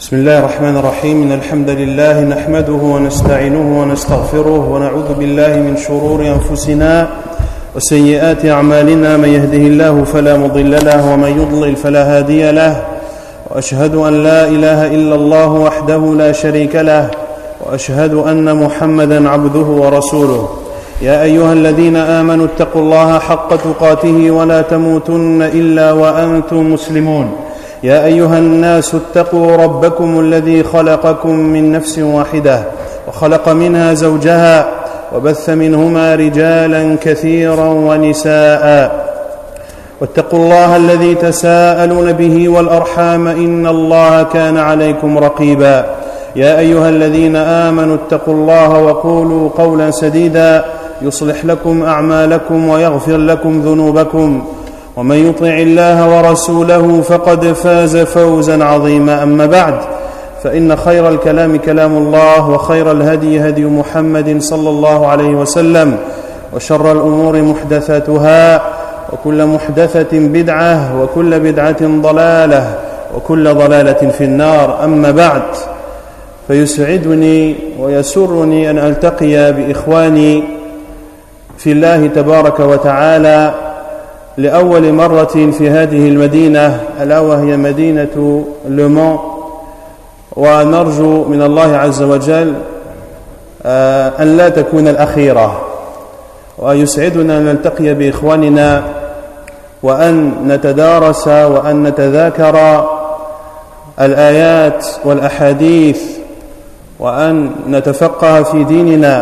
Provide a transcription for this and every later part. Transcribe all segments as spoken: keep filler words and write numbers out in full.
بسم الله الرحمن الرحيم. إن الحمد لله نحمده ونستعينه ونستغفره ونعوذ بالله من شرور أنفسنا وسيئات أعمالنا. من يهده الله فلا مضل له ومن يضلل فلا هادي له، وأشهد أن لا إله إلا الله وحده لا شريك له، وأشهد أن محمدا عبده ورسوله. يا أيها الذين آمنوا اتقوا الله حق تقاته ولا تموتن إلا وأنتم مسلمون. يا أيها الناس اتقوا ربكم الذي خلقكم من نفس واحدة وخلق منها زوجها وبث منهما رجالا كثيرا ونساء، واتقوا الله الذي تساءلون به والأرحام إن الله كان عليكم رقيبا. يا أيها الذين آمنوا اتقوا الله وقولوا قولا سديدا يصلح لكم أعمالكم ويغفر لكم ذنوبكم، ومن يطع الله ورسوله فقد فاز فوزا عظيما. أما بعد، فإن خير الكلام كلام الله، وخير الهدي هدي محمد صلى الله عليه وسلم، وشر الأمور محدثاتها، وكل محدثة بدعة، وكل بدعة ضلالة، وكل ضلالة في النار. أما بعد، فيسعدني ويسرني أن ألتقي بإخواني في الله تبارك وتعالى لأول مرة في هذه المدينة، ألا وهي مدينة لو مون، ونرجو من الله عز وجل أن لا تكون الأخيرة. ويسعدنا أن نلتقي بإخواننا وأن نتدارس وأن نتذاكر الآيات والأحاديث وأن نتفقه في ديننا.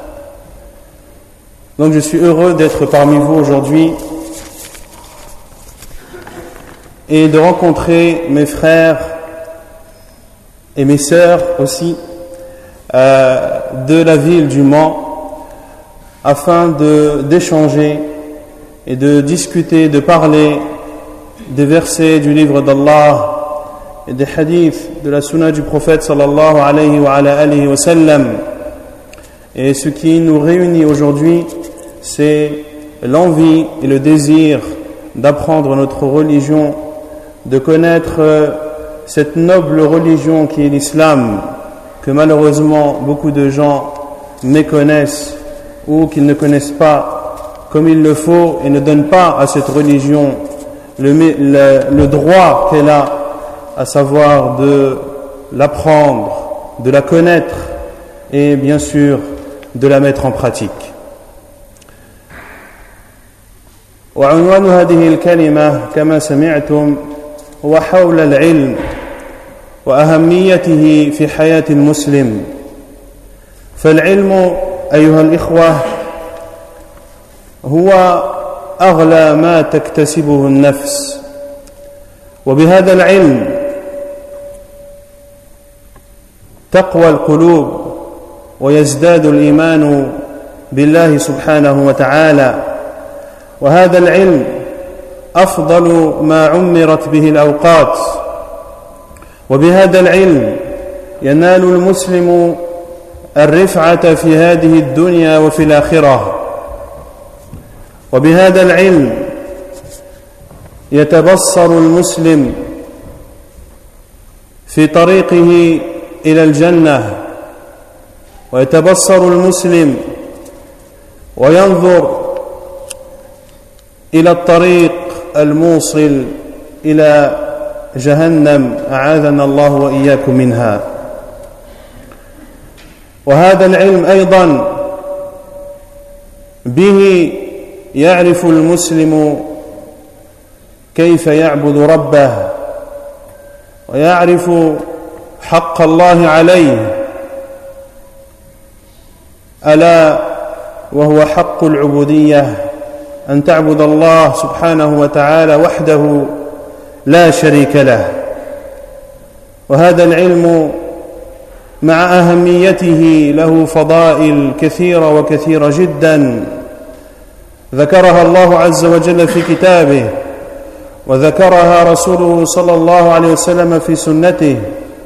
Donc je suis heureux d'être parmi vous aujourd'hui et de rencontrer mes frères et mes sœurs aussi euh, de la ville du Mans, afin de, d'échanger et de discuter, de parler des versets du livre d'Allah et des hadiths de la sunna du prophète sallallahu alayhi wa ala alihi wa sallam. Et ce qui nous réunit aujourd'hui, c'est l'envie et le désir d'apprendre notre religion, de connaître cette noble religion qui est l'islam, que malheureusement beaucoup de gens méconnaissent ou qu'ils ne connaissent pas comme il le faut et ne donnent pas à cette religion le, le, le droit qu'elle a, à savoir de l'apprendre, de la connaître et bien sûr de la mettre en pratique. وعنوان هذه الكلمة كما سمعتم هو حول العلم وأهميته في حياة المسلم. فالعلم أيها الإخوة هو أغلى ما تكتسبه النفس، وبهذا العلم تقوى القلوب ويزداد الإيمان بالله سبحانه وتعالى. وهذا العلم أفضل ما عمرت به الأوقات، وبهذا العلم ينال المسلم الرفعة في هذه الدنيا وفي الآخرة، وبهذا العلم يتبصر المسلم في طريقه إلى الجنة، ويتبصر المسلم وينظر إلى الطريق الموصل إلى جهنم، أعاذنا الله وإياكم منها. وهذا العلم أيضا به يعرف المسلم كيف يعبد ربه، ويعرف حق الله عليه، ألا وهو حق العبودية، أن تعبد الله سبحانه وتعالى وحده لا شريك له. وهذا العلم مع أهميته له فضائل كثيرة وكثيرة جدا ذكرها الله عز وجل في كتابه، وذكرها رسوله صلى الله عليه وسلم في سنته،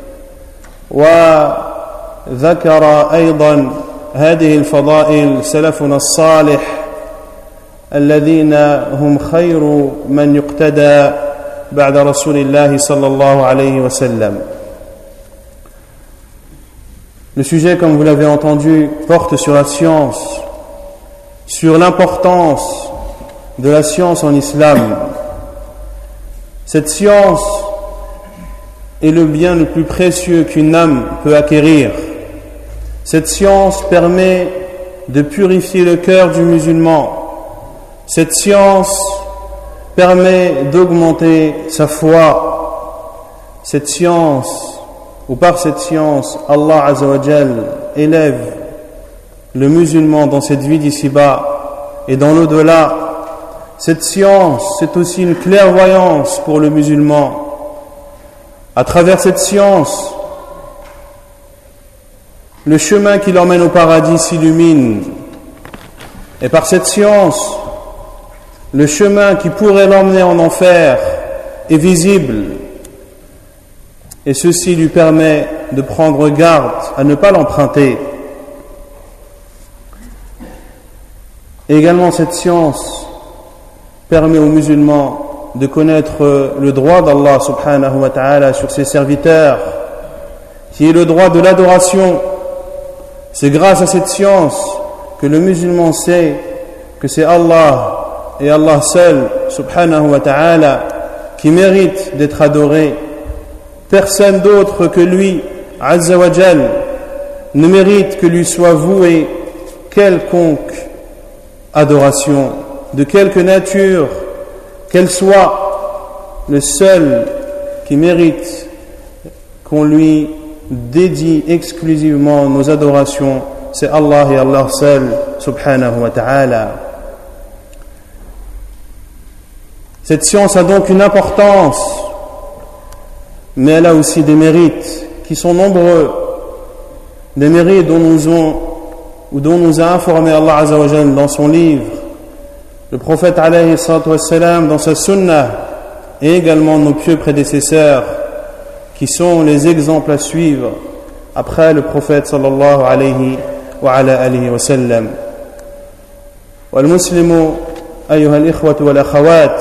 وذكر أيضا هذه الفضائل سلفنا الصالح الذين هم خير من يقتدى بعد رسول الله صلى الله عليه وسلم. Le sujet, comme vous l'avez entendu, porte sur la science, sur l'importance de la science en islam. Cette science est le bien le plus précieux qu'une âme peut acquérir. Cette science permet de purifier le cœur du musulman. Cette science permet d'augmenter sa foi. Cette science, ou par cette science, Allah Azza wa Jal élève le musulman dans cette vie d'ici-bas et dans l'au-delà. Cette science, c'est aussi une clairvoyance pour le musulman. À travers cette science, le chemin qui l'emmène au paradis s'illumine. Et par cette science, le chemin qui pourrait l'emmener en enfer est visible. Et ceci lui permet de prendre garde à ne pas l'emprunter. Et également, cette science permet aux musulmans de connaître le droit d'Allah subhanahu wa ta'ala sur ses serviteurs, qui est le droit de l'adoration. C'est grâce à cette science que le musulman sait que c'est Allah et Allah seul subhanahu wa ta'ala qui mérite d'être adoré. Personne d'autre que lui, Azza wa Jal, ne mérite que lui soit voué quelconque adoration, de quelque nature qu'elle soit. Le seul qui mérite qu'on lui dédie exclusivement nos adorations, c'est Allah et Allah seul, subhanahu wa ta'ala. Cette science a donc une importance, mais elle a aussi des mérites qui sont nombreux, des mérites dont nous, ont, ou dont nous a informé Allah Azza wa Jal dans son livre, le prophète alayhi salatu wassalam dans sa sunnah, et également nos pieux prédécesseurs qui sont les exemples à suivre après le prophète sallallahu alayhi wa ala alihi wa sallam. Wal muslimu ayyuha al-ikhwatu wal akhawat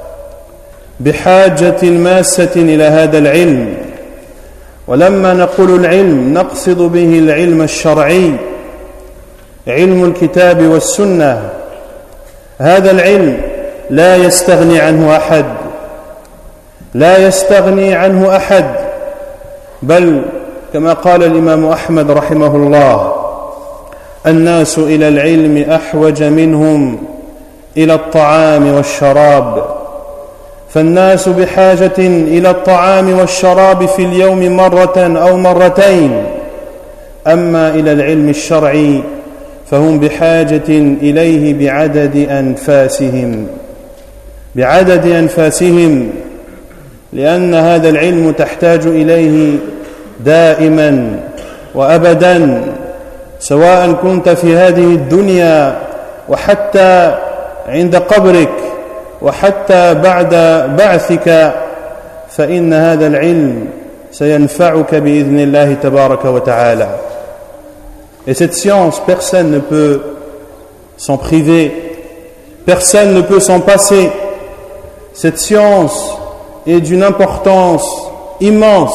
بحاجة ماسة إلى هذا العلم. ولما نقول العلم نقصد به العلم الشرعي، علم الكتاب والسنة. هذا العلم لا يستغني عنه أحد، لا يستغني عنه أحد، بل كما قال الإمام أحمد رحمه الله: الناس إلى العلم أحوج منهم إلى الطعام والشراب. فالناس بحاجة إلى الطعام والشراب في اليوم مرة أو مرتين، أما إلى العلم الشرعي فهم بحاجة إليه بعدد أنفاسهم بعدد أنفاسهم لأن هذا العلم تحتاج إليه دائما وأبدا، سواء كنت في هذه الدنيا وحتى عند قبرك وحتى بعد بعثك، فإن هذا العلم سينفعك بإذن الله تبارك وتعالى. Et cette science, personne ne peut s'en priver, personne ne peut s'en passer. Cette science est d'une importance immense,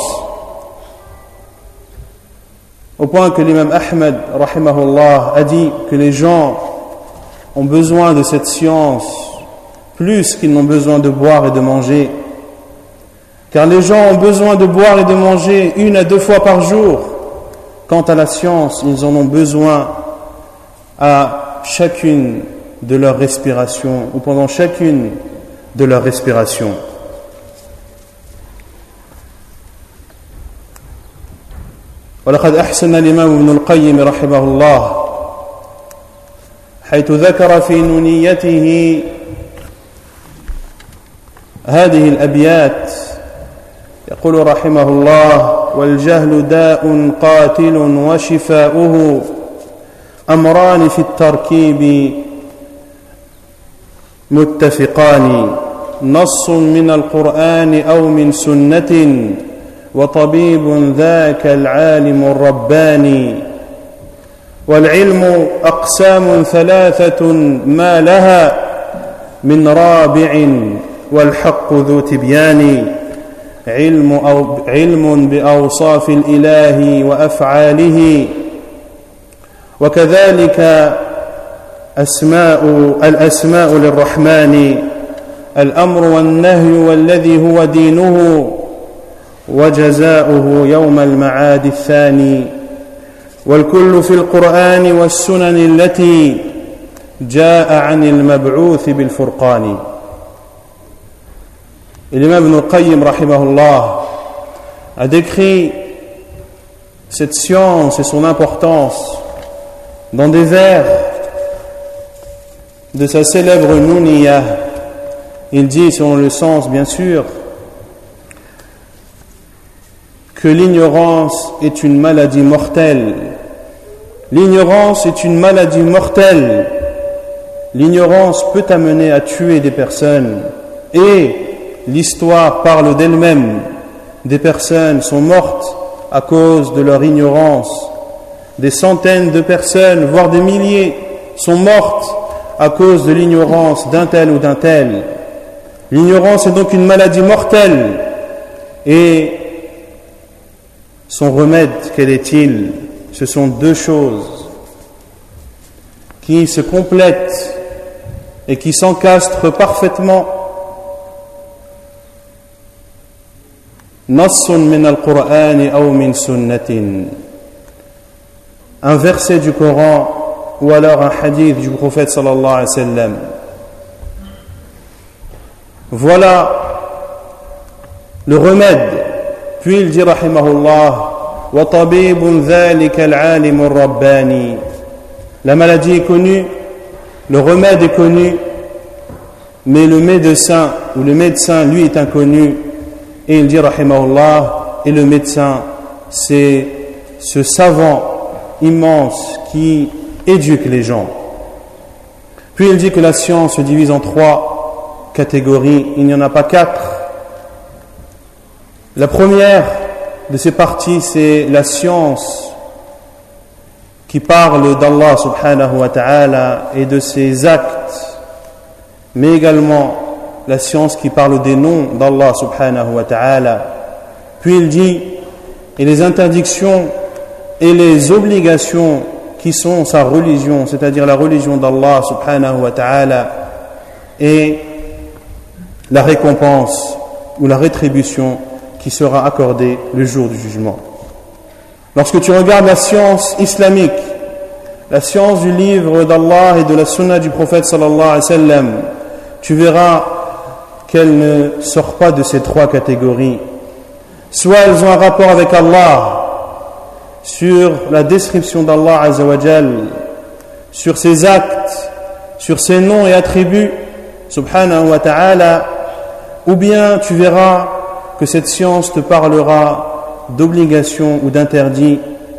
au point que l'imam Ahmed rahimahullah a dit que les gens ont besoin de cette science plus qu'ils n'ont besoin de boire et de manger, car les gens ont besoin de boire et de manger une à deux fois par jour. Quant à la science, ils en ont besoin à chacune de leurs respirations, ou pendant chacune de leurs respirations. ولقد أحسن الإمام ابن القيم رحمه الله حيث ذكر في نونيته هذه الأبيات، يقول رحمه الله: والجهل داء قاتل وشفاؤه أمران في التركيب متفقان، نص من القرآن أو من سنة، وطبيب ذاك العالم الرباني. والعلم أقسام ثلاثة ما لها من رابع والحق ذو تبيان. علم أو علم بأوصاف الإله وأفعاله، وكذلك أسماء الأسماء للرحمن، الأمر والنهي والذي هو دينه، وجزاؤه يوم المعاد الثاني، والكل في القرآن والسنن التي جاء عن المبعوث بالفرقان. Et l'imam Ibn al-Qayyim rahimahullah a décrit cette science et son importance dans des vers de sa célèbre Nouniyah. Il dit, selon le sens bien sûr, que l'ignorance est une maladie mortelle. L'ignorance est une maladie mortelle. L'ignorance peut amener à tuer des personnes, et l'histoire parle d'elle-même. Des personnes sont mortes à cause de leur ignorance. Des centaines de personnes, voire des milliers, sont mortes à cause de l'ignorance d'un tel ou d'un tel. L'ignorance est donc une maladie mortelle. Et son remède, quel est-il? Ce sont deux choses qui se complètent et qui s'encastrent parfaitement. Nassun min al-Qur'an aw min sunnatin, un verset du Coran ou alors un hadith du prophète sallallahu alayhi wa sallam. Voilà le remède. Puis il dit rahimahullah, wa tabibun dhalika al-alim ar-rabbani, la maladie est connue, le remède est connu, mais le médecin ou le médecin lui est inconnu. Et il dit rahimahullah, et le médecin c'est ce savant immense qui éduque les gens. Puis il dit que la science se divise en trois catégories, il n'y en a pas quatre. La première de ces parties, c'est la science qui parle d'Allah subhanahu wa ta'ala et de ses actes, mais également la science qui parle des noms d'Allah subhanahu wa ta'ala. Puis il dit, et les interdictions et les obligations qui sont sa religion, c'est-à-dire la religion d'Allah subhanahu wa ta'ala, et la récompense ou la rétribution qui sera accordée le jour du jugement. Lorsque tu regardes la science islamique, la science du livre d'Allah et de la sunna du prophète sallallahu alayhi wa sallam, tu verras qu'elle ne sort pas de ces trois catégories. Soit elles ont un rapport avec Allah, sur la description d'Allah azza wa jal, sur ses actes, sur ses noms et attributs, subhanahu wa ta'ala, ou bien tu verras que cette science te parlera d'obligations ou d'interdits,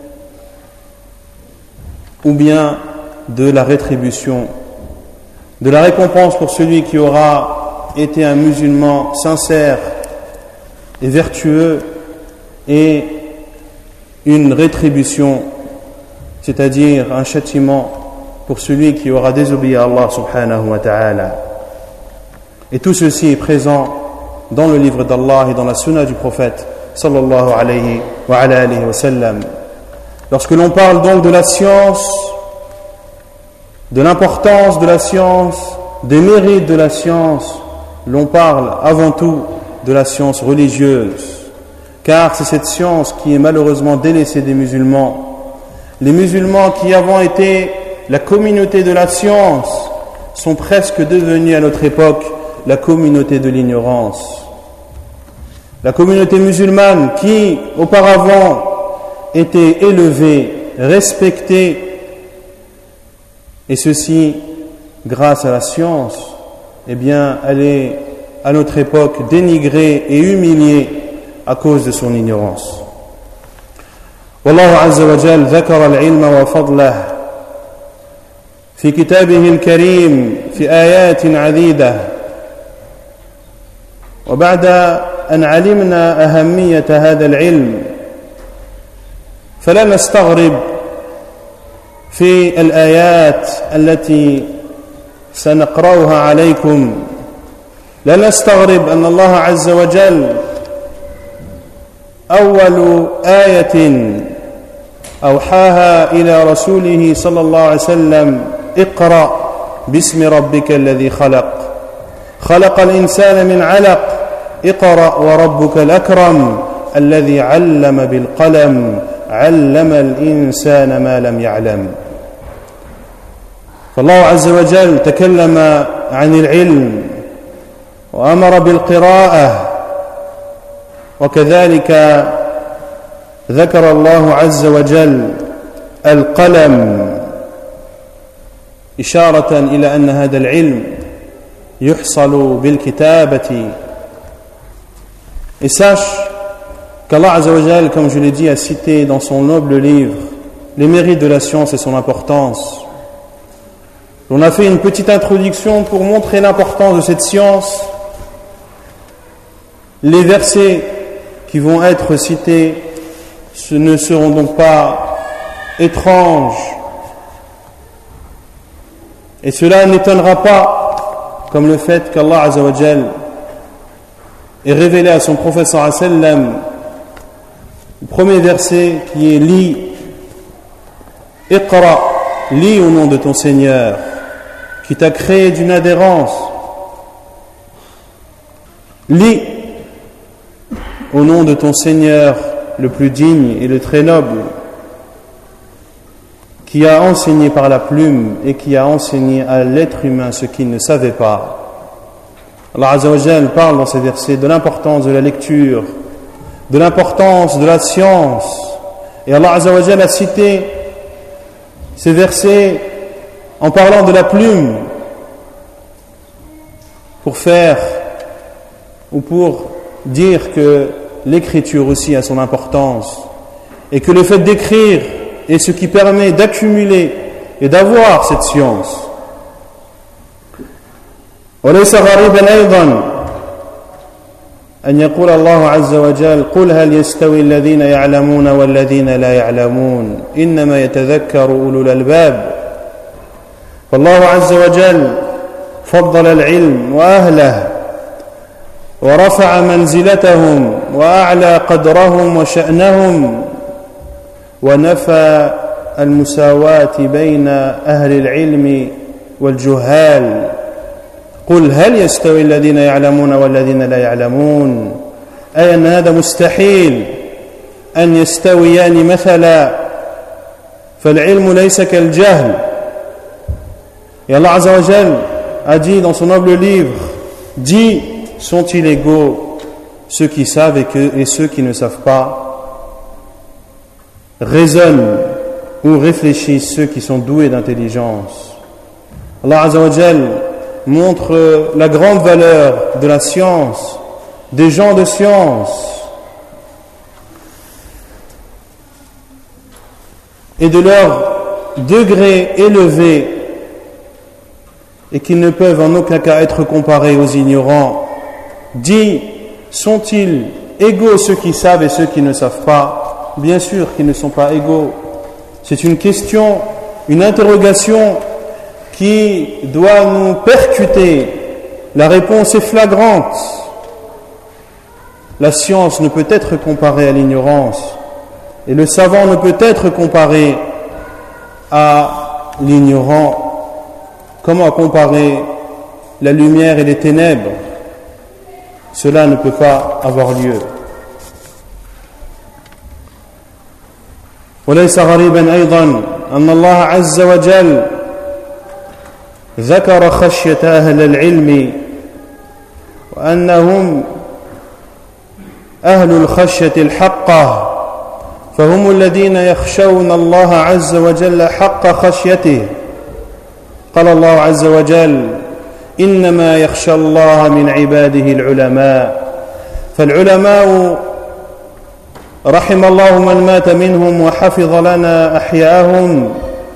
ou bien de la rétribution, de la récompense pour celui qui aura été un musulman sincère et vertueux, et une rétribution, c'est-à-dire un châtiment pour celui qui aura désobéi à Allah subhanahu wa ta'ala. Et tout ceci est présent dans le livre d'Allah et dans la sunna du prophète sallallahu alayhi wa ala alihi wa sallam. Lorsque l'on parle donc de la science, de l'importance de la science, des mérites de la science, l'on parle avant tout de la science religieuse, car c'est cette science qui est malheureusement délaissée des musulmans. Les musulmans qui avant étaient la communauté de la science sont presque devenus à notre époque la communauté de l'ignorance. La communauté musulmane qui auparavant était élevée, respectée, et ceci grâce à la science, eh bien, elle est à notre époque dénigrée et humiliée à cause de son ignorance. Wallahu azza wa jal dhakara al-ilma wa fadlahu fi kitabihi al-karim fi ayatin 'adida. Wa ba'da an 'alimna ahammiyata hadha al-'ilm fala nastaghrib fi al-ayat allati سنقرأها عليكم. لا نستغرب أن الله عز وجل أول آية أوحاها إلى رسوله صلى الله عليه وسلم اقرأ باسم ربك الذي خلق خلق الإنسان من علق اقرأ وربك الأكرم الذي علم بالقلم علم الإنسان ما لم يعلم. فالله عز وجل تكلم عن العلم وأمر بالقراءة، وكذلك ذكر الله عز وجل القلم إشارة إلى أن هذا العلم يحصل بالكتابة. Et sache qu'Allah Azza wa Jal, comme je l'ai dit, a cité dans son noble livre les mérites de la science et son importance. On a fait une petite introduction pour montrer l'importance de cette science. Les versets qui vont être cités ce ne seront donc pas étranges. Et cela n'étonnera pas, comme le fait qu'Allah Azza wa Jal ait révélé à son prophète sallallahu alayhi wa sallam le premier verset qui est « Lis, Iqra, lis au nom de ton Seigneur, qui t'a créé d'une adhérence. Lis au nom de ton Seigneur le plus digne et le très noble, qui a enseigné par la plume et qui a enseigné à l'être humain ce qu'il ne savait pas. » Allah Azza wa Jal parle dans ces versets de l'importance de la lecture, de l'importance de la science. Et Allah Azza wa Jal a cité ces versets en parlant de la plume pour faire ou pour dire que l'écriture aussi a son importance et que le fait d'écrire est ce qui permet d'accumuler et d'avoir cette science. وليس غريبا أيضا أن يقول الله عز وجل قل هل يستوي الذين يعلمون والذين لا يعلمون إنما يتذكر أولو الألباب. فالله عز وجل فضل العلم وأهله ورفع منزلتهم وأعلى قدرهم وشأنهم ونفى المساواة بين أهل العلم والجهال. قل هل يستوي الذين يعلمون والذين لا يعلمون، أي أن هذا مستحيل أن يستويان مثلا، فالعلم ليس كالجهل. Et Allah Azza wa Jal a dit dans son noble livre, dis, sont-ils égaux ceux qui savent et, que, et ceux qui ne savent pas? Raisonnent ou réfléchissent ceux qui sont doués d'intelligence. Allah Azza wa Jal montre la grande valeur de la science, des gens de science et de leur degré élevé, et qu'ils ne peuvent en aucun cas être comparés aux ignorants. Dis, sont-ils égaux ceux qui savent et ceux qui ne savent pas? Bien sûr qu'ils ne sont pas égaux. C'est une question, une interrogation qui doit nous percuter. La réponse est flagrante. La science ne peut être comparée à l'ignorance, et le savant ne peut être comparé à l'ignorant. Comment comparer la lumière et les ténèbres? Cela ne peut pas avoir lieu. وليس غريبا أيضا أن الله عز وجل ذكر خشية أهل العلم وأنهم أهل الخشية الحقة، فهم الذين يخشون الله عز وجل حق خشيته. قال الله عز وجل إنما يخشى الله من عباده العلماء. فالعلماء رحم الله من مات منهم وحفظ لنا أحياءهم،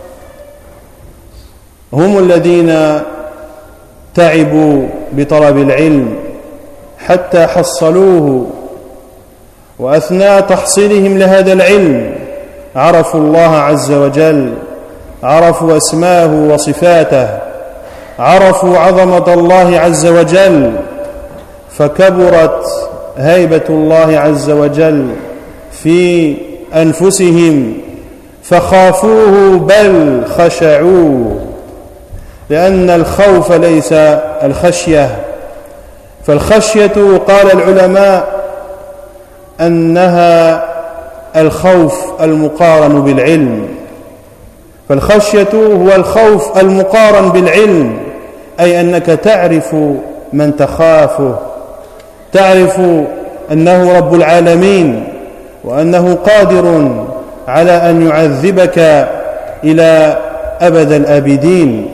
هم الذين تعبوا بطلب العلم حتى حصلوه، وأثناء تحصيلهم لهذا العلم عرفوا الله عز وجل، عرفوا أسماءه وصفاته، عرفوا عظمة الله عز وجل، فكبرت هيبة الله عز وجل في أنفسهم فخافوه بل خشعوه لأن الخوف ليس الخشية فالخشية قال العلماء أنها الخوف المقارن بالعلم فالخشية هو الخوف المقارن بالعلم أي أنك تعرف من تخافه تعرف أنه رب العالمين وأنه قادر على أن يعذبك إلى أبد الآبدين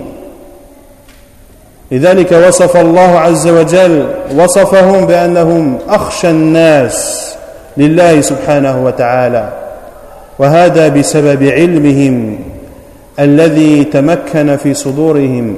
لذلك وصف الله عز وجل وصفهم بأنهم أخشى الناس لله سبحانه وتعالى وهذا بسبب علمهم الذي تمكن في صدورهم.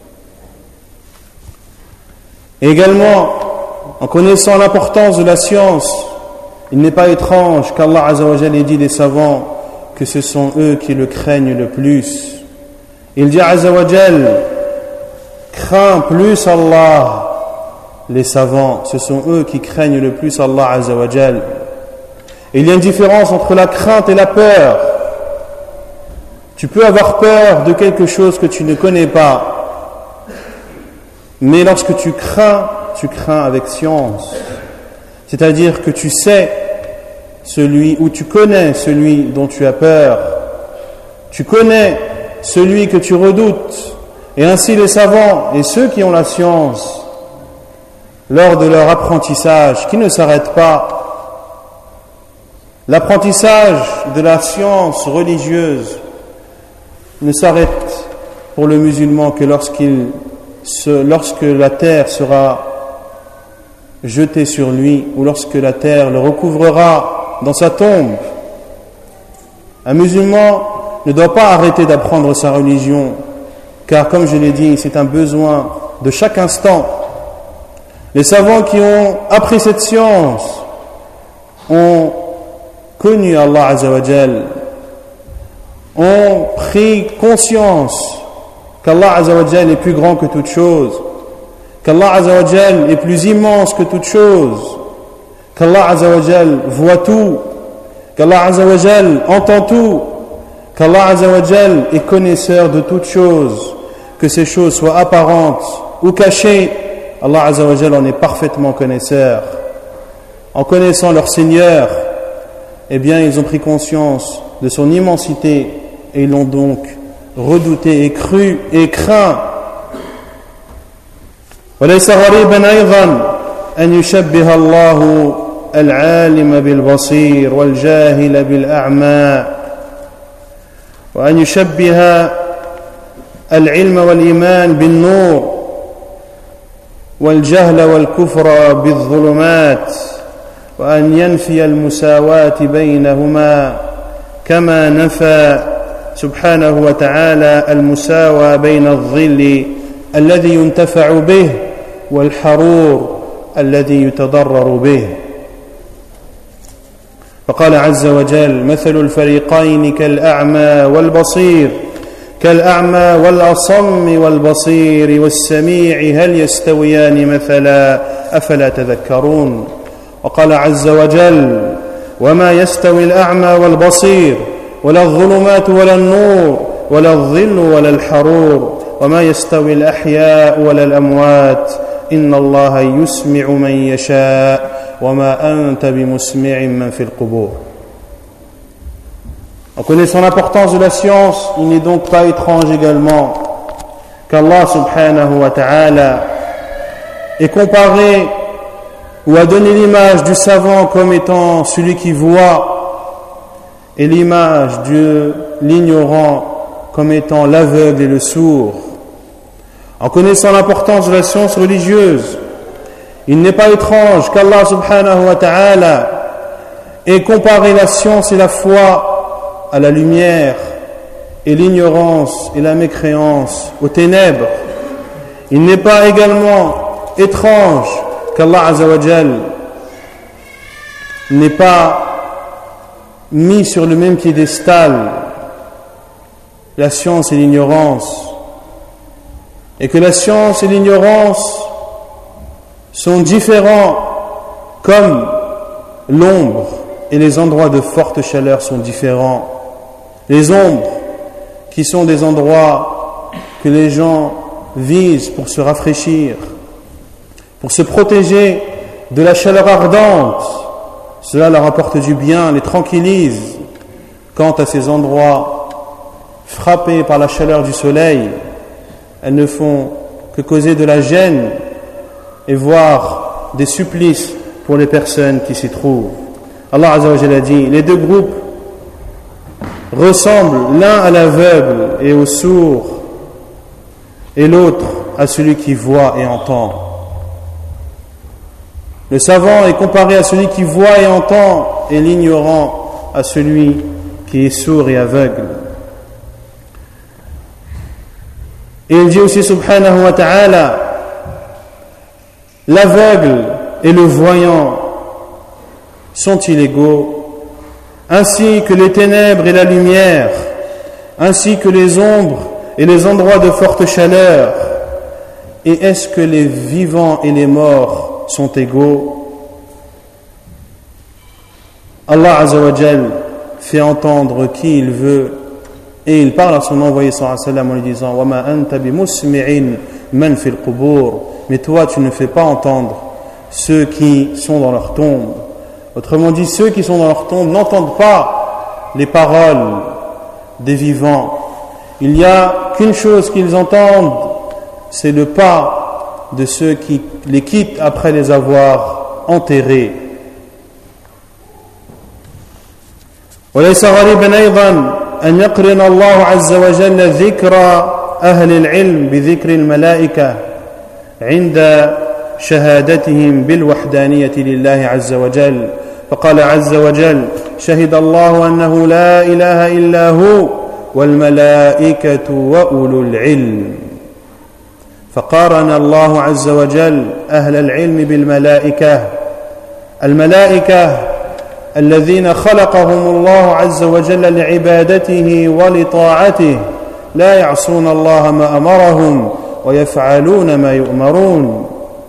Également, en connaissant l'importance de la science, il n'est pas étrange qu'Allah Azza wa Jalla ait dit des savants que ce sont eux qui le craignent le plus. Il dit Azza wa Jalla, crains plus Allah. Les savants, ce sont eux qui craignent le plus Allah Azza wa Jalla. Il y a une différence entre la crainte et la peur. Tu peux avoir peur de quelque chose que tu ne connais pas, mais lorsque tu crains, tu crains avec science. C'est-à-dire que tu sais celui, ou tu connais celui dont tu as peur. Tu connais celui que tu redoutes. Et ainsi les savants et ceux qui ont la science, lors de leur apprentissage, qui ne s'arrête pas, l'apprentissage de la science religieuse ne s'arrête pour le musulman que lorsqu'il se, lorsque la terre sera jetée sur lui ou lorsque la terre le recouvrera dans sa tombe. Un musulman ne doit pas arrêter d'apprendre sa religion, car comme je l'ai dit, c'est un besoin de chaque instant. Les savants qui ont appris cette science ont connu Allah Azza wa Jal, ont pris conscience qu'Allah Azza wa Jal est plus grand que toute chose, qu'Allah Azza wa Jal est plus immense que toute chose, qu'Allah Azza wa Jal voit tout, qu'Allah Azza wa Jal entend tout, qu'Allah Azza wa Jal est connaisseur de toutes choses, que ces choses soient apparentes ou cachées, Allah Azza wa Jal en est parfaitement connaisseur. En connaissant leur Seigneur, eh bien ils ont pris conscience de son immensité et ils l'ont donc redouté et cru et craint. وليس غريبا أيضا أن يشبه الله العالم بالبصير والجاهل بالأعمى وأن يشبه العلم والإيمان بالنور والجهل والكفر بالظلمات وأن ينفي المساواة بينهما كما نفى سبحانه وتعالى المساواة بين الظل الذي ينتفع به والحرور الذي يتضرر به. فقال عز وجل مثل الفريقين كالأعمى والبصير كالأعمى والأصم والبصير والسميع هل يستويان مثلا أفلا تذكرون. وقال عز وجل وما يستوي الأعمى والبصير ولا الظلمات ولا النور ولا الظل ولا الحرور وما يستوي الأحياء ولا الأموات إن الله يسمع من يشاء وما أنت بمسمع من في القبور. En connaissant l'importance de la science, il n'est donc pas étrange également qu'Allah subhanahu wa ta'ala ait comparé ou a donné l'image du savant comme étant celui qui voit et l'image de l'ignorant comme étant l'aveugle et le sourd. En connaissant l'importance de la science religieuse, il n'est pas étrange qu'Allah subhanahu wa ta'ala ait comparé la science et la foi à la lumière et l'ignorance et la mécréance aux ténèbres. Il n'est pas également étrange qu'Allah Azza wa Jal n'ait pas mis sur le même piédestal la science et l'ignorance, et que la science et l'ignorance sont différents comme l'ombre et les endroits de forte chaleur sont différents. Les ombres, qui sont des endroits que les gens visent pour se rafraîchir, pour se protéger de la chaleur ardente, cela leur apporte du bien, les tranquillise. Quant à ces endroits frappés par la chaleur du soleil, elles ne font que causer de la gêne et voire des supplices pour les personnes qui s'y trouvent. Allah Azza wa Jalla a dit, les deux groupes ressemblent l'un à l'aveugle et au sourd et l'autre à celui qui voit et entend. Le savant est comparé à celui qui voit et entend, et l'ignorant à celui qui est sourd et aveugle. Et il dit aussi subhanahu wa ta'ala, l'aveugle et le voyant sont-ils égaux, ainsi que les ténèbres et la lumière, ainsi que les ombres et les endroits de forte chaleur, et est-ce que les vivants et les morts sont égaux? Allah Azza wa Jal fait entendre qui il veut, et il parle à son envoyé sallallahu alayhi wa sallam en lui disant wa ma anta bimusmi'in man fil qubur, mais toi tu ne fais pas entendre ceux qui sont dans leur tombe. Autrement dit, ceux qui sont dans leur tombe n'entendent pas les paroles des vivants. Il n'y a qu'une chose qu'ils entendent, c'est le pas de ceux qui les quittent après les avoir enterrés. وليس غريبا أيضا أن يقرن الله عز وجل ذكر أهل العلم بذكر الملائكة عند شهادتهم بالوحدانية لله عز وجل، فقال عز وجل شهد الله أنه لا إله إلا هو والملائكة وأولو العلم، فقارن الله عز وجل أهل العلم بالملائكة. الملائكة الذين خلقهم الله عز وجل لعبادته ولطاعته لا يعصون الله ما أمرهم ويفعلون ما يؤمرون،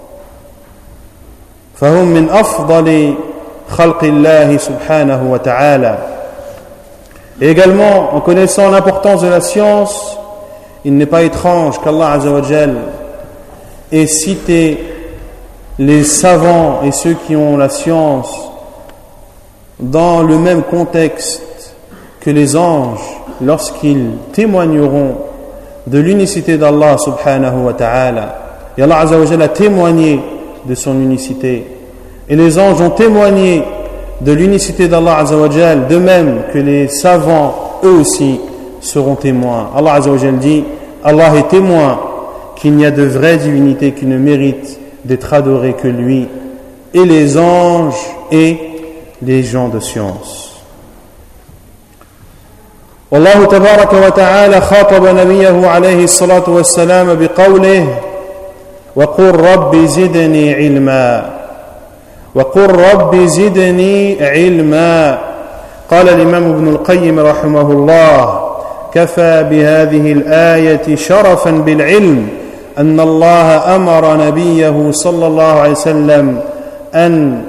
فهم من أفضل خلق الله سبحانه وتعالى. Et également, en connaissant l'importance de la science, il n'est pas étrange qu'Allah Azza wa Jal ait cité les savants et ceux qui ont la science dans le même contexte que les anges lorsqu'ils témoigneront de l'unicité d'Allah subhanahu wa ta'ala. Et Allah Azza wa Jal a témoigné de son unicité. Et les anges ont témoigné de l'unicité d'Allah Azza wa Jal, de même que les savants, eux aussi, seront témoins. Allah Azza wa Jal dit, Allah est témoin qu'il n'y a de vraie divinité qui ne mérite d'être adorée que lui, et les anges et les gens de science. والله تبارك وتعالى خاطب نبيه عليه الصلاة والسلام بقوله وقل رب زدني علما وقل رب زدني علما. قال الإمام ابن القيم رحمه الله كفى بهذه الآية شرفا بالعلم أن الله أمر نبيه صلى الله عليه وسلم أن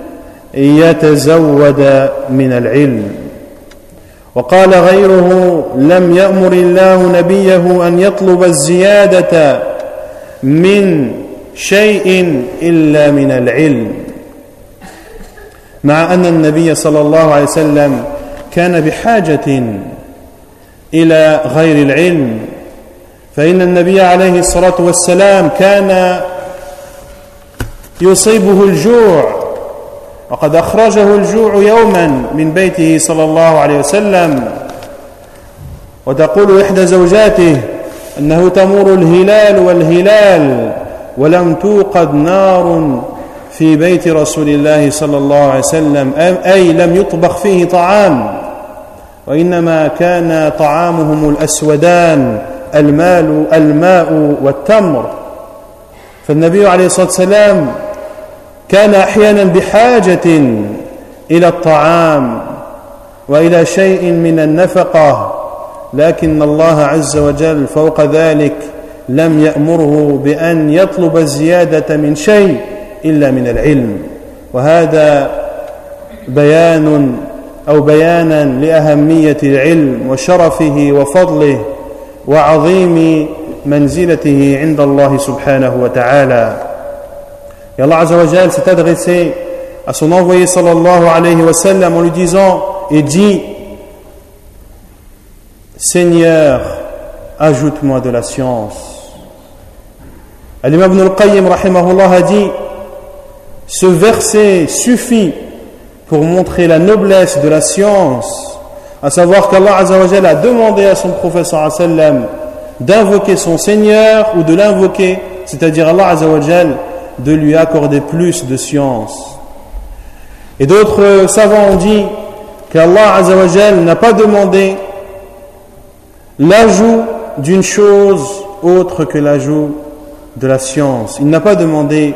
يتزود من العلم. وقال غيره لم يأمر الله نبيه أن يطلب الزيادة من شيء إلا من العلم، مع أن النبي صلى الله عليه وسلم كان بحاجة إلى غير العلم، فإن النبي عليه الصلاة والسلام كان يصيبه الجوع، وقد أخرجه الجوع يوما من بيته صلى الله عليه وسلم، وتقول إحدى زوجاته أنه تمر الهلال والهلال ولم توقد نار في بيت رسول الله صلى الله عليه وسلم، أي لم يطبخ فيه طعام، وإنما كان طعامهم الأسودان المال الماء والتمر. فالنبي عليه الصلاة والسلام كان أحيانا بحاجة إلى الطعام وإلى شيء من النفقة، لكن الله عز وجل فوق ذلك لم يأمره بأن يطلب الزيادة من شيء إلا من العلم. وهذا بيان أو بيانا لأهمية العلم وشرفه وفضله وعظيم منزلته عند الله subhanahu wa ta'ala. Et Allah Azza wa Jal s'est adressé à son envoyé sallallahu alayhi wa sallam en lui disant et dit: Seigneur, ajoute-moi de la science. Al-Imam Ibn al-Qayyim rahimahullah a dit: ce verset suffit pour montrer la noblesse de la science, à savoir qu'Allah Azza wa Jal a demandé à son prophète sallallahu alayhi wa sallam d'invoquer son Seigneur ou de l'invoquer, c'est-à-dire Allah Azza wa Jal, de lui accorder plus de science. Et d'autres savants ont dit qu'Allah Azza wa Jal n'a pas demandé l'ajout d'une chose autre que l'ajout de la science. Il n'a pas demandé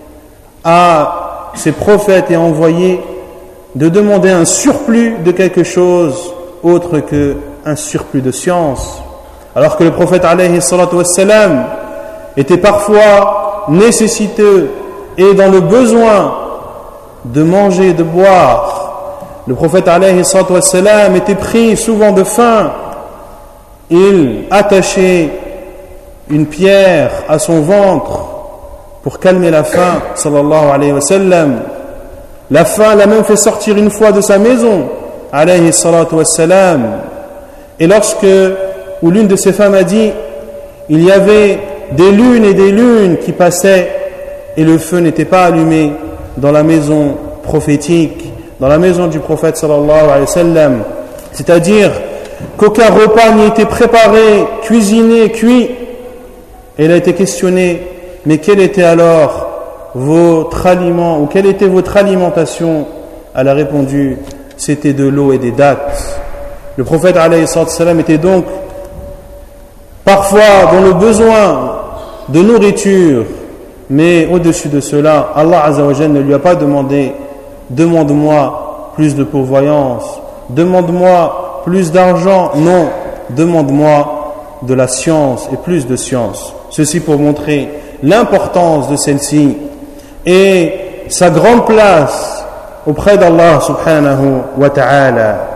à ses prophètes et envoyés de demander un surplus de quelque chose autre qu'un surplus de science. Alors que le prophète alayhi salatu wassalam était parfois nécessiteux et dans le besoin de manger et de boire. Le prophète alayhi salatu wassalam était pris souvent de faim. Il attachait une pierre à son ventre pour calmer la faim, sallallahu alayhi wa sallam. La faim l'a même fait sortir une fois de sa maison, alayhi salatu wassalam. Et lorsque, ou l'une de ses femmes a dit, il y avait des lunes et des lunes qui passaient et le feu n'était pas allumé dans la maison prophétique, dans la maison du prophète sallallahu alayhi wa sallam. C'est-à-dire qu'aucun repas n'y était préparé, cuisiné, cuit. Et elle a été questionnée, mais quel était alors votre aliment, ou quelle était votre alimentation? Elle a répondu, c'était de l'eau et des dattes. Le prophète alayhi salam était donc parfois dans le besoin de nourriture, mais au-dessus de cela, Allah Azza wa Jalla ne lui a pas demandé, demande-moi plus de pourvoyance, demande-moi plus d'argent. Non, demande-moi de la science et plus de science. Ceci pour montrer l'importance de celle-ci et sa grande place auprès d'Allah subhanahu wa ta'ala.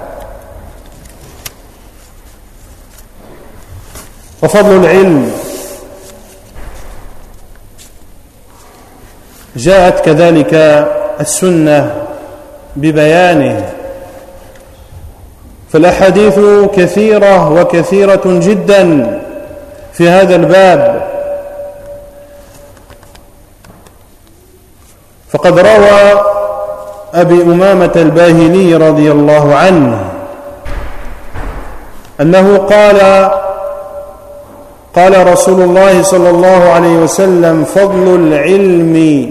وفضل العلم جاءت كذلك السنة ببيانه، فالأحاديث كثيرة وكثيرة جدا في هذا الباب. فقد روى أبي أمامة الباهلي رضي الله عنه أنه قال قال رسول الله صلى الله عليه وسلم: فضل العلم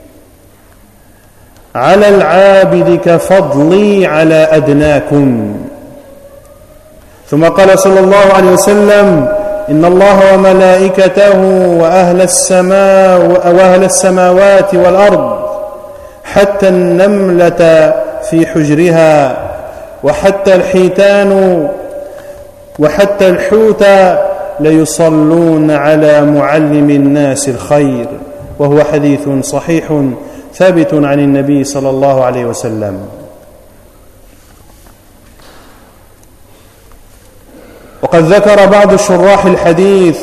على العابد كفضلي على أدناكم. ثم قال صلى الله عليه وسلم: إن الله وملائكته وأهل السماء وأهل السماوات والأرض حتى النملة في حجرها وحتى الحيتان وحتى الحوت ليصلون على معلم الناس الخير. وهو حديث صحيح ثابت عن النبي صلى الله عليه وسلم. وقد ذكر بعض شراح الحديث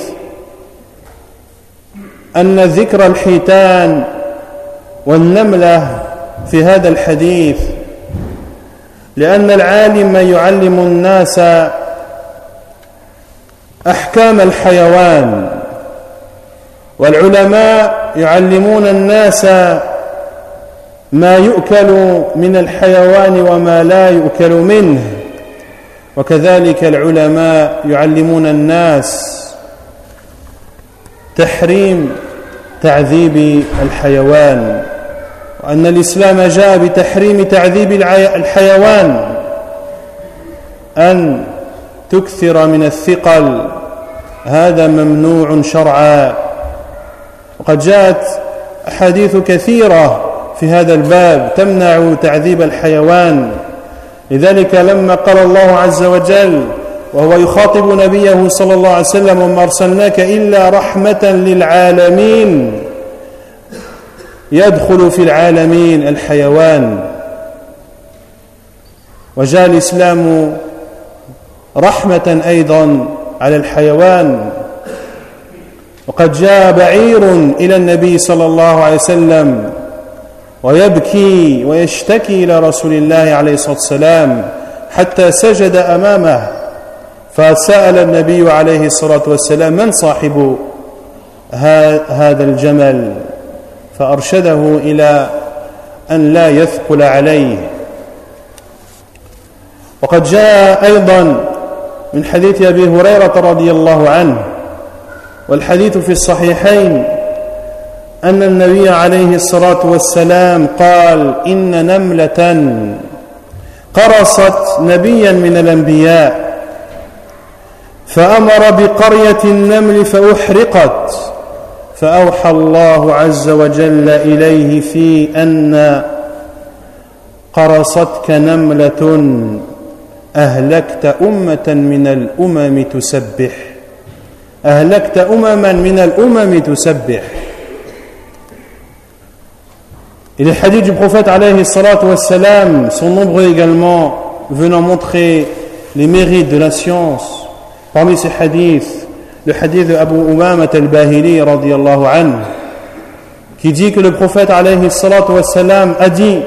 أن ذكر الحيتان والنملة في هذا الحديث لأن العالم يعلم الناس أحكام الحيوان، والعلماء يعلمون الناس ما يؤكل من الحيوان وما لا يؤكل منه، وكذلك العلماء يعلمون الناس تحريم تعذيب الحيوان، وأن الإسلام جاء بتحريم تعذيب الحيوان، أن تكثر من الثقل هذا ممنوع شرعا. وقد جاءت أحاديث كثيرة في هذا الباب تمنع تعذيب الحيوان. لذلك لما قال الله عز وجل وهو يخاطب نبيه صلى الله عليه وسلم: وما أرسلناك إلا رحمة للعالمين، يدخل في العالمين الحيوان. وجاء الإسلام رحمة أيضا على الحيوان. وقد جاء بعير إلى النبي صلى الله عليه وسلم ويبكي ويشتكي إلى رسول الله عليه الصلاة والسلام حتى سجد أمامه، فسأل النبي عليه الصلاة والسلام: من صاحب هذا الجمل؟ فأرشده إلى أن لا يثقل عليه. وقد جاء أيضا من حديث أبي هريرة رضي الله عنه، والحديث في الصحيحين، أن النبي عليه الصلاة والسلام قال: إن نملة قرصت نبيا من الأنبياء فأمر بقرية النمل فأحرقت، فأوحى الله عز وجل إليه في أن قرصتك نملة أهلكت أمة من الأمم تسبح أهلكت أمما من الأمم تسبح. Et les hadiths du prophète alayhi salatu wassalam sont nombreux également, venant montrer les mérites de la science. Parmi ces hadiths, le hadith de Abu Umamat al-Bahili radiyallahu anhu, qui dit que le prophète alayhi salatu wassalam a dit: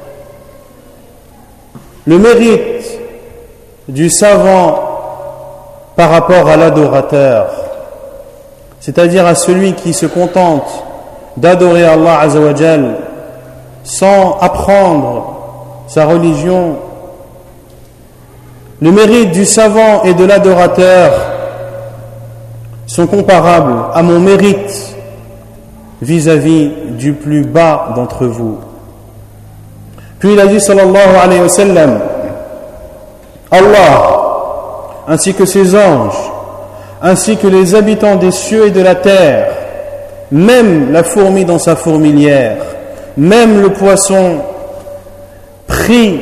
le mérite du savant par rapport à l'adorateur, c'est-à-dire à celui qui se contente d'adorer Allah azza wa jal sans apprendre sa religion, le mérite du savant et de l'adorateur sont comparables à mon mérite vis-à-vis du plus bas d'entre vous. Puis il a dit sallallahu alayhi wa sallam: Allah ainsi que ses anges, ainsi que les habitants des cieux et de la terre, même la fourmi dans sa fourmilière, même le poisson, prie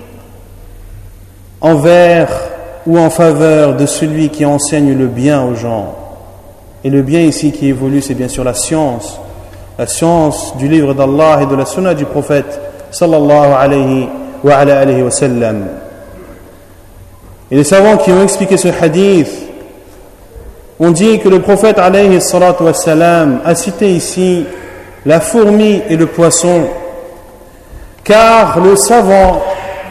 envers ou en faveur de celui qui enseigne le bien aux gens. Et le bien ici qui évolue, c'est bien sûr la science, la science du livre d'Allah et de la sunna du prophète sallallahu alayhi wa ala alayhi wa sallam. Et les savants qui ont expliqué ce hadith ont dit que le prophète alayhi salatu wa salam a cité ici la fourmi et le poisson, car le savant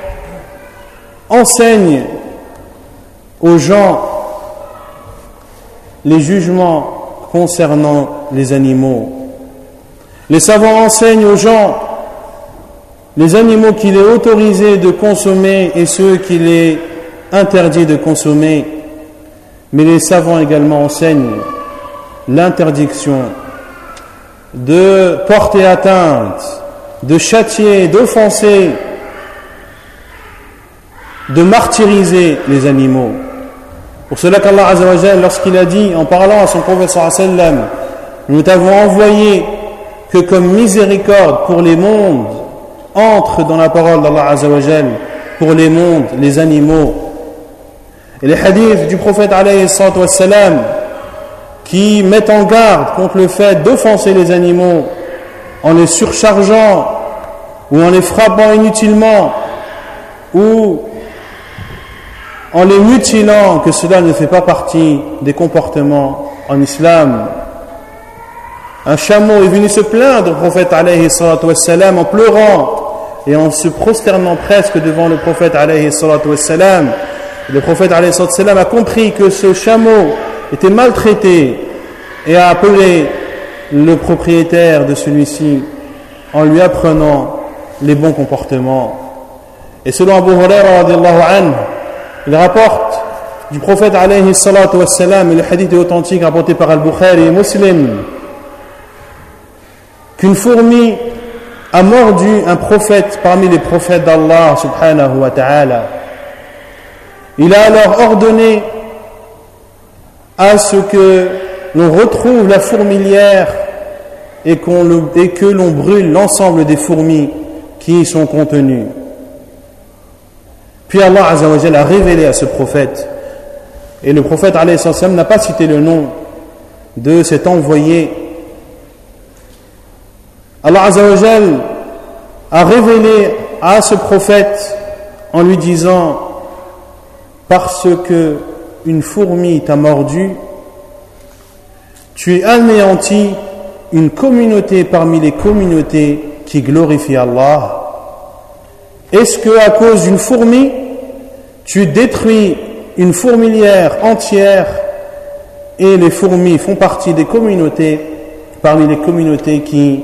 enseigne aux gens les jugements concernant les animaux. Les savants enseignent aux gens les animaux qu'il est autorisé de consommer et ceux qu'il est interdit de consommer. Mais les savants également enseignent l'interdiction de porter atteinte, de châtier, d'offenser, de martyriser les animaux. Pour cela qu'Allah Azza wa Jal, lorsqu'il a dit, en parlant à son prophète sallallahu alayhi wa sallam: nous t'avons envoyé que comme miséricorde pour les mondes, entre dans la parole d'Allah Azza wa Jal pour les mondes, les animaux. Et les hadiths du prophète alayhi salatu wassalam qui mettent en garde contre le fait d'offenser les animaux en les surchargeant ou en les frappant inutilement ou en les mutilant, que cela ne fait pas partie des comportements en islam. Un chameau est venu se plaindre au prophète alayhi salatu wassalam en pleurant et en se prosternant presque devant le prophète alayhi salatu wassalam. Le prophète alayhi salatu wassalam a compris que ce chameau était maltraité et a appelé le propriétaire de celui-ci en lui apprenant les bons comportements. Et selon Abu Hurayra radiyallahu anhu, il rapporte du prophète alayhi salatu wassalam, et le hadith est authentique rapporté par Al-Bukhari et Muslim, qu'une fourmi a mordu un prophète parmi les prophètes d'Allah subhanahu wa ta'ala. Il a alors ordonné à ce que l'on retrouve la fourmilière et, qu'on le, et que l'on brûle l'ensemble des fourmis qui y sont contenues. Puis Allah Azza wa Jalla a révélé à ce prophète, et le prophète alayhi salam n'a pas cité le nom de cet envoyé. Allah Azza wa Jalla a révélé à ce prophète en lui disant parce que une fourmi t'a mordu, tu anéantis une communauté parmi les communautés qui glorifient Allah. Est-ce que à cause d'une fourmi, tu détruis une fourmilière entière et les fourmis font partie des communautés parmi les communautés qui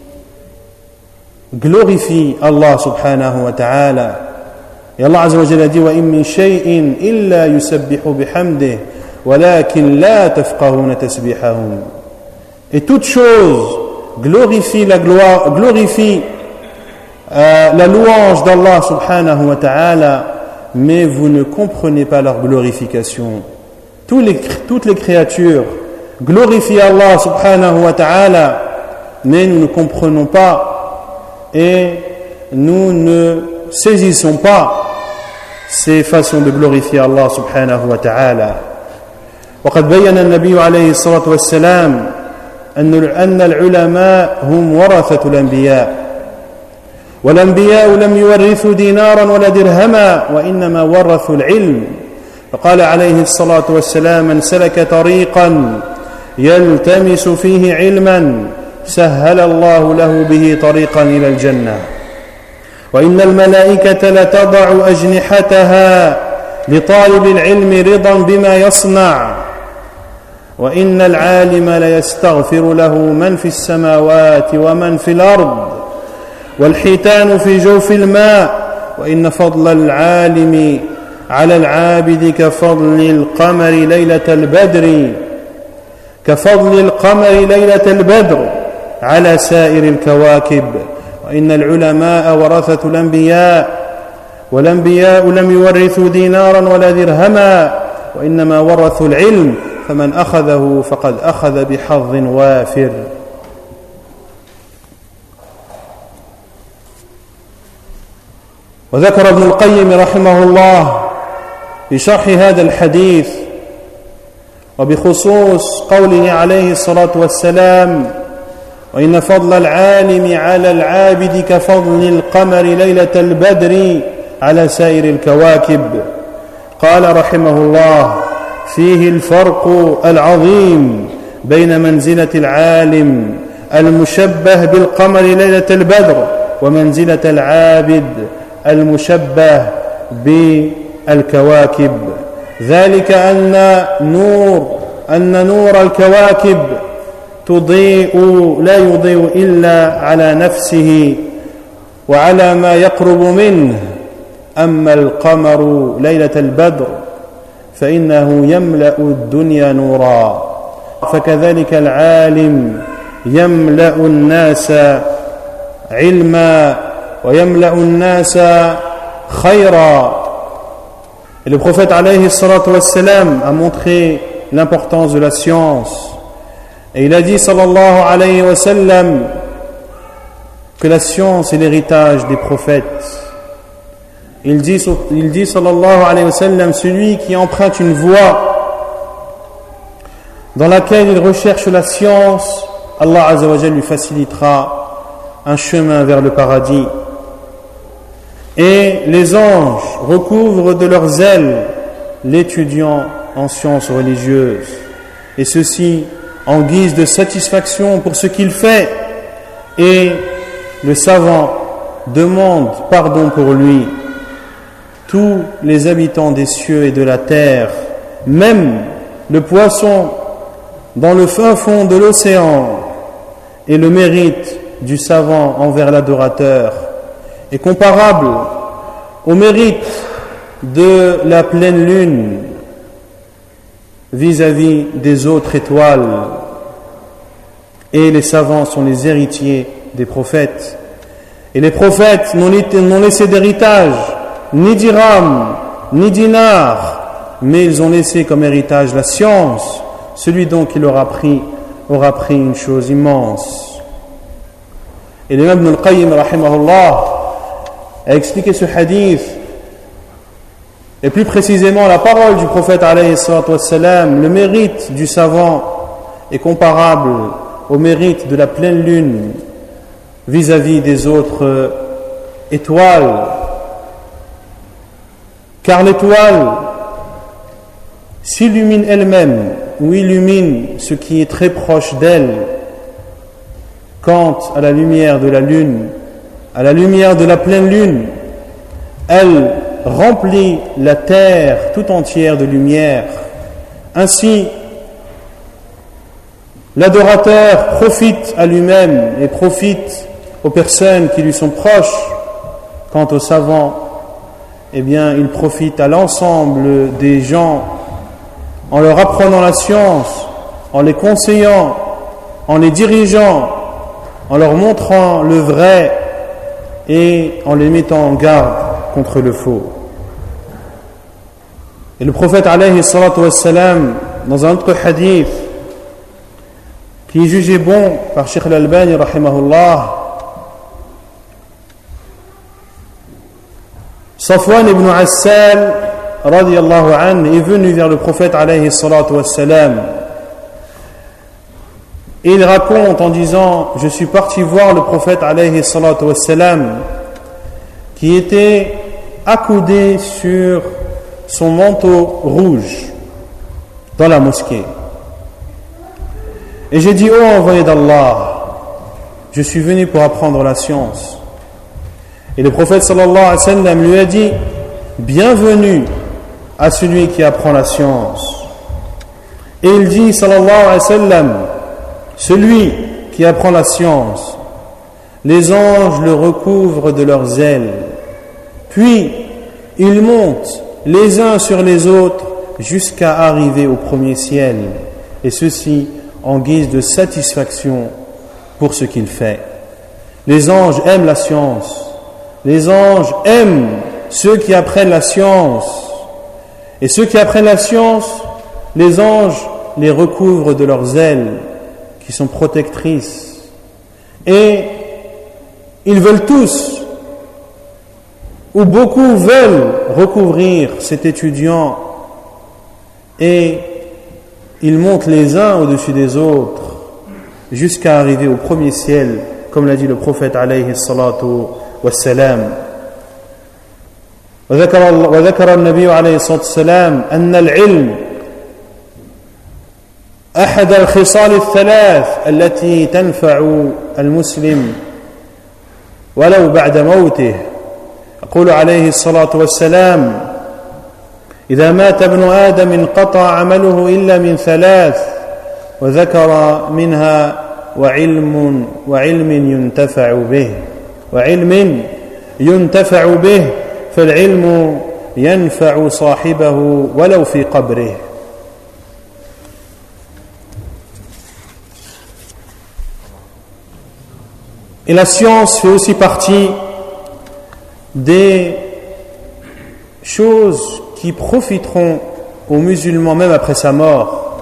glorifient Allah subhanahu wa ta'ala. Et Allah azza wa jalla dit wa in min shay'in illa yusabbihu bihamdihi walakin la tafqahuna tasbihahum. Et toute chose glorifie la gloire, glorifie euh, la louange d'Allah subhanahu wa ta'ala, mais vous ne comprenez pas leur glorification. Tous les, toutes les créatures glorifient Allah subhanahu wa ta'ala, mais nous ne comprenons pas et nous ne saisissons pas ces façons de glorifier Allah subhanahu wa ta'ala. وقد بين النبي عليه الصلاة والسلام أن العلماء هم ورثة الأنبياء والأنبياء لم يورثوا دينارا ولا درهما وإنما ورثوا العلم فقال عليه الصلاة والسلام من سلك طريقا يلتمس فيه علما سهل الله له به طريقا إلى الجنة وإن الملائكة لتضع أجنحتها لطالب العلم رضا بما يصنع وإن العالم ليستغفر له من في السماوات ومن في الأرض والحيتان في جوف الماء وإن فضل العالم على العابد كفضل القمر ليلة البدر كفضل القمر ليلة البدر على سائر الكواكب وإن العلماء ورثة الأنبياء والأنبياء لم يورثوا دينارا ولا درهما وإنما ورثوا العلم فمن أخذه فقد أخذ بحظ وافر. وذكر ابن القيم رحمه الله في شرح هذا الحديث وبخصوص قوله عليه الصلاة والسلام وإن فضل العالم على العابد كفضل القمر ليلة البدر على سائر الكواكب قال رحمه الله فيه الفرق العظيم بين منزلة العالم المشبه بالقمر ليلة البدر ومنزلة العابد المشبه بالكواكب ذلك أن نور أن نور الكواكب تضيء لا يضيء إلا على نفسه وعلى ما يقرب منه أما القمر ليلة البدر فإنه يملأ الدنيا نورا فكذلك العالم يملأ الناس علما ويملأ الناس خيرا. Et le prophète alayhi salatu wassalam a montré l'importance de la science et il a dit sallallahu alayhi wa sallam que la science est l'héritage des prophètes. Il dit, il dit sallallahu alayhi wa sallam, celui qui emprunte une voie dans laquelle il recherche la science, Allah azza wa jalla lui facilitera un chemin vers le paradis. Et les anges recouvrent de leurs ailes l'étudiant en sciences religieuses, et ceci en guise de satisfaction pour ce qu'il fait, et le savant demande pardon pour lui. Tous les habitants des cieux et de la terre, même le poisson dans le fin fond de l'océan, et le mérite du savant envers l'adorateur est comparable au mérite de la pleine lune vis-à-vis des autres étoiles. Et les savants sont les héritiers des prophètes. Et les prophètes n'ont laissé d'héritage ni dirham, ni dinar, mais ils ont laissé comme héritage la science. Celui donc qui l'aura pris aura pris une chose immense. Et l'imam Ibn al-Qayyim rahimahullah a expliqué ce hadith, et plus précisément la parole du prophète alayhi salatu wassalam, le mérite du savant est comparable au mérite de la pleine lune vis-à-vis des autres étoiles. Car l'étoile s'illumine elle-même ou illumine ce qui est très proche d'elle, quant à la lumière de la lune, à la lumière de la pleine lune, elle remplit la terre tout entière de lumière. Ainsi, l'adorateur profite à lui-même et profite aux personnes qui lui sont proches. Quant aux savants, eh bien, il profite à l'ensemble des gens en leur apprenant la science, en les conseillant, en les dirigeant, en leur montrant le vrai et en les mettant en garde contre le faux. Et le prophète alayhi salatu wassalam, dans un autre hadith qui est jugé bon par Cheikh al-Albani rahimahullah, Safwan ibn Assal radiyallahu anhu est venu vers le prophète alayhi salatu wassalam et il raconte en disant: je suis parti voir le prophète alayhi salatu wassalam qui était accoudé sur son manteau rouge dans la mosquée. Et j'ai dit: ô envoyé d'Allah, je suis venu pour apprendre la science. Et le prophète sallallahu alayhi wa sallam lui a dit: bienvenue à celui qui apprend la science. Et il dit sallallahu alayhi wa sallam: celui qui apprend la science, les anges le recouvrent de leurs ailes, puis ils montent les uns sur les autres jusqu'à arriver au premier ciel, et ceci en guise de satisfaction pour ce qu'il fait. Les anges aiment la science, les anges aiment ceux qui apprennent la science, et ceux qui apprennent la science, les anges les recouvrent de leurs ailes qui sont protectrices, et ils veulent tous, ou beaucoup veulent recouvrir cet étudiant, et ils montent les uns au-dessus des autres jusqu'à arriver au premier ciel, comme l'a dit le prophète alayhi salatu wassalam. وذكر, وذكر النبي عليه الصلاة والسلام أن العلم أحد الخصال الثلاث التي تنفع المسلم ولو بعد موته. يقول عليه الصلاة والسلام: إذا مات ابن آدم انقطع عمله إلا من ثلاث، وذكر منها وعلم وعلم ينتفع به وعلم ينتفع به فالعلم ينفع صاحبه ولو في قبره. Et la science fait aussi partie des choses qui profiteront aux musulmans même après sa mort.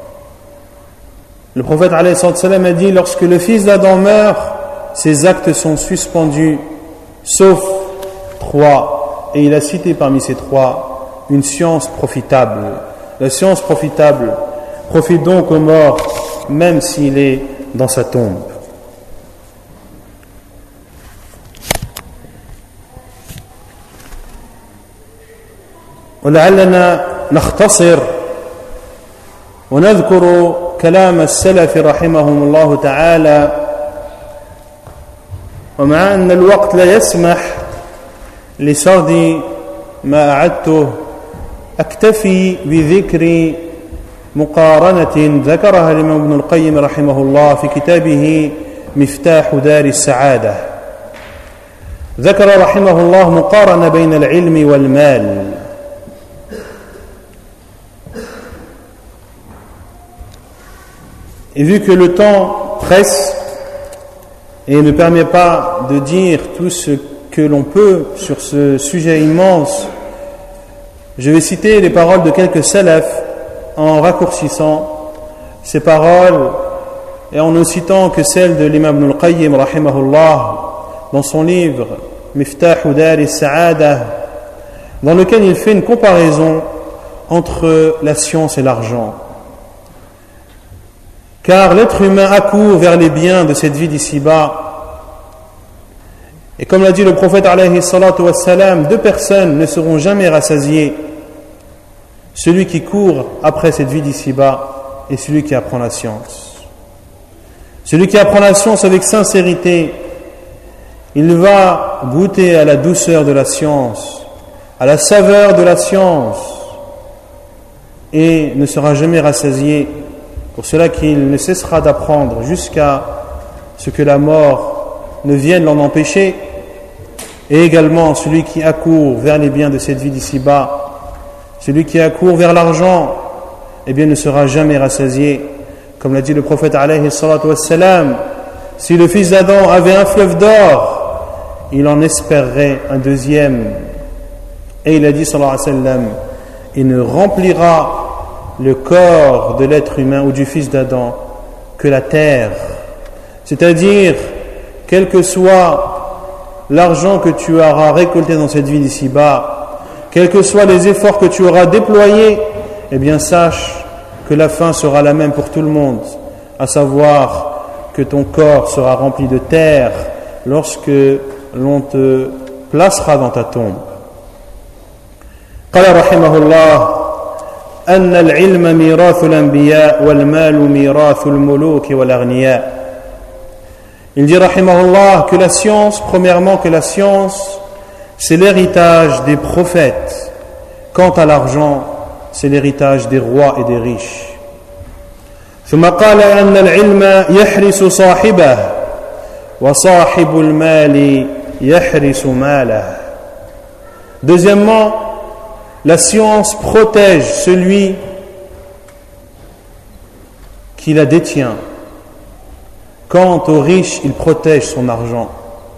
Le prophète alayhi sallam a dit: lorsque le fils d'Adam meurt, ses actes sont suspendus, sauf trois. Et il a cité parmi ces trois une science profitable. La science profitable profite donc au mort, même s'il est dans sa tombe. ولعلنا نختصر ونذكر كلام السلف رحمهم الله تعالى، ومع أن الوقت لا يسمح لسرد ما أعدته أكتفي بذكر مقارنة ذكرها الإمام ابن القيم رحمه الله في كتابه مفتاح دار السعادة. ذكر رحمه الله مقارنة بين العلم والمال. Et vu que le temps presse et ne permet pas de dire tout ce que l'on peut sur ce sujet immense, je vais citer les paroles de quelques salafs en raccourcissant ces paroles et en ne citant que celles de l'imam Ibn al-Qayyim rahimahullah dans son livre Miftah Dar al-Sa'ada, dans lequel il fait une comparaison entre la science et l'argent. Car l'être humain accourt vers les biens de cette vie d'ici-bas Et comme l'a dit le prophète alayhi salatu wassalam, deux personnes ne seront jamais rassasiées. Celui qui court après cette vie d'ici-bas et celui qui apprend la science. Celui qui apprend la science avec sincérité, il va goûter à la douceur de la science, à la saveur de la science, et ne sera jamais rassasié. Pour cela qu'il ne cessera d'apprendre jusqu'à ce que la mort ne vienne l'en empêcher. Et également celui qui accourt vers les biens de cette vie d'ici-bas, celui qui accourt vers l'argent, eh bien ne sera jamais rassasié. Comme l'a dit le prophète alayhi salatu wassalam, si le fils d'Adam avait un fleuve d'or, il en espérerait un deuxième. Et il a dit sallallahu alayhi wa sallam, il ne remplira le corps de l'être humain ou du fils d'Adam que la terre. C'est-à-dire, quel que soit l'argent que tu auras récolté dans cette vie d'ici-bas, quels que soient les efforts que tu auras déployés, eh bien sache que la fin sera la même pour tout le monde, à savoir que ton corps sera rempli de terre lorsque l'on te placera dans ta tombe. قال رحمه الله أن العلم ميراث الأنبياء والمال ميراث الملوك والأغنياء. Il dit rahimahullah que la science, premièrement que la science, c'est l'héritage des prophètes. Quant à l'argent, c'est l'héritage des rois et des riches. ثم قال أن العلم يحرس صاحبه وصاحب المال يحرس ماله. Deuxièmement, la science protège celui qui la détient. Quant au riche, il protège son argent.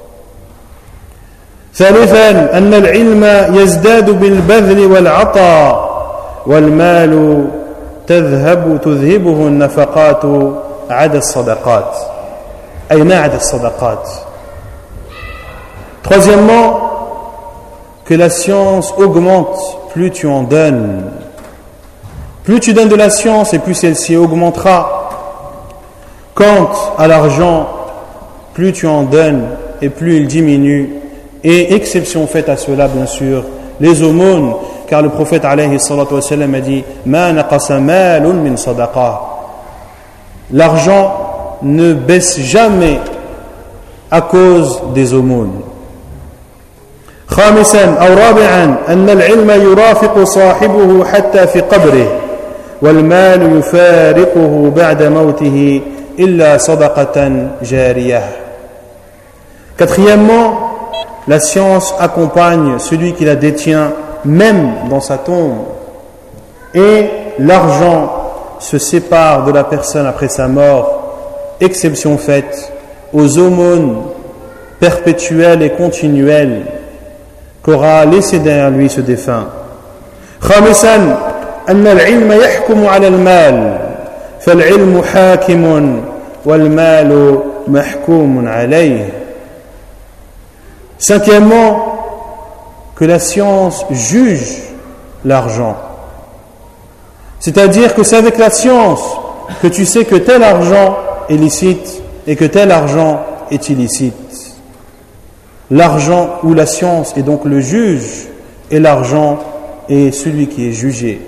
ثالثا أن العلم يزداد بالبذل والعطاء والمال تذهب تذهبه النفقات عدا الصدقات أي ما عدا الصدقات. Troisièmement, que la science augmente plus tu en donnes. Plus tu donnes de la science et plus celle-ci augmentera. Quant à l'argent, plus tu en donnes et plus il diminue. Et exception faite à cela, bien sûr, les aumônes, car le prophète alayhi salatu wa sallam a dit Ma naqasa malun min sadaqa. L'argent ne baisse jamais à cause des aumônes. خامسا أو رابعا أن العلم يرافق صاحبه حتى في قبره والمال يفارقه بعد موته إلا صدقة جارية. Quatrièmement, la science accompagne celui qui la détient même dans sa tombe, et l'argent se sépare de la personne après sa mort, exception faite aux aumônes perpétuelles et continuelles qu'aura laissé derrière lui ce défunt. خامسا أن العلم يحكم على المال فالعلم حاكم والمال محكوم عليه. Cinquièmement, que la science juge l'argent. C'est-à-dire que c'est avec la science que tu sais que tel argent est licite et que tel argent est illicite. L'argent ou la science est donc le juge et l'argent est celui qui est jugé.